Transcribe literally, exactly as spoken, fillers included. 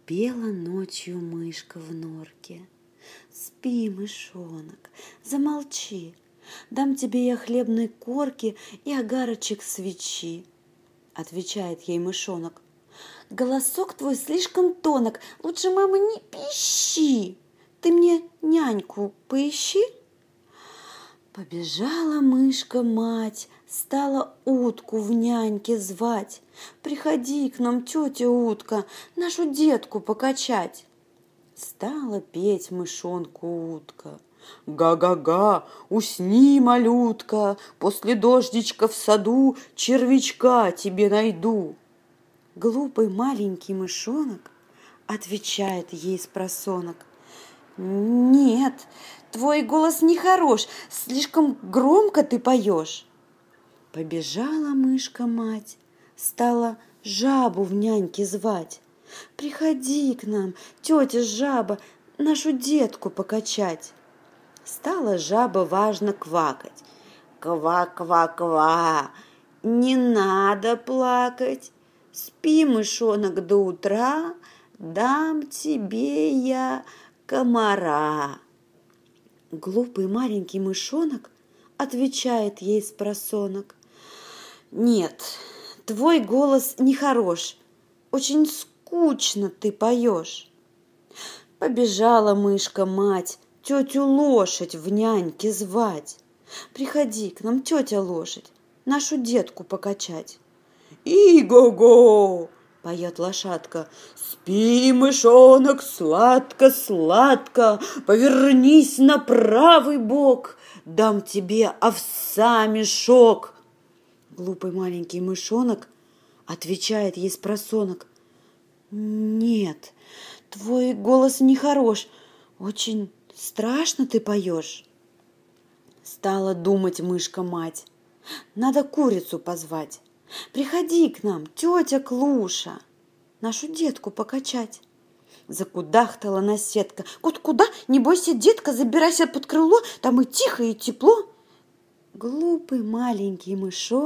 Пела ночью мышка в норке. Спи, мышонок, замолчи, дам тебе я хлебной корки и огарочек свечи. Отвечает ей мышонок: голосок твой слишком тонок, лучше, мама, не пищи, ты мне няньку поищи. Побежала мышка-мать, стала утку в няньке звать. Приходи к нам, тетя утка, нашу детку покачать. Стала петь мышонку утка: га-га-га, усни, малютка, после дождичка в саду червячка тебе найду. Глупый маленький мышонок отвечает ей спросонок: нет, твой голос нехорош, слишком громко ты поешь. Побежала мышка-мать, стала жабу в няньке звать. Приходи к нам, тетя жаба, нашу детку покачать. Стала жаба важно квакать: ква-ква-ква, не надо плакать, спи, мышонок, до утра, дам тебе я комара. Глупый маленький мышонок отвечает ей спросонок: нет, твой голос нехорош, очень скучно ты поешь. Побежала мышка-мать тетю лошадь в няньке звать. Приходи к нам, тетя лошадь, нашу детку покачать. И-го-го, поет лошадка, спи, мышонок, сладко-сладко, повернись на правый бок, дам тебе овса мешок. Глупый маленький мышонок отвечает ей спросонок: нет, твой голос нехорош, очень страшно ты поешь. Стала думать мышка-мать: надо курицу позвать. Приходи к нам, тетя Клуша, нашу детку покачать. Закудахтала наседка: куда-куда, не бойся, детка, забирайся под крыло, там и тихо, и тепло. Глупый маленький мышонок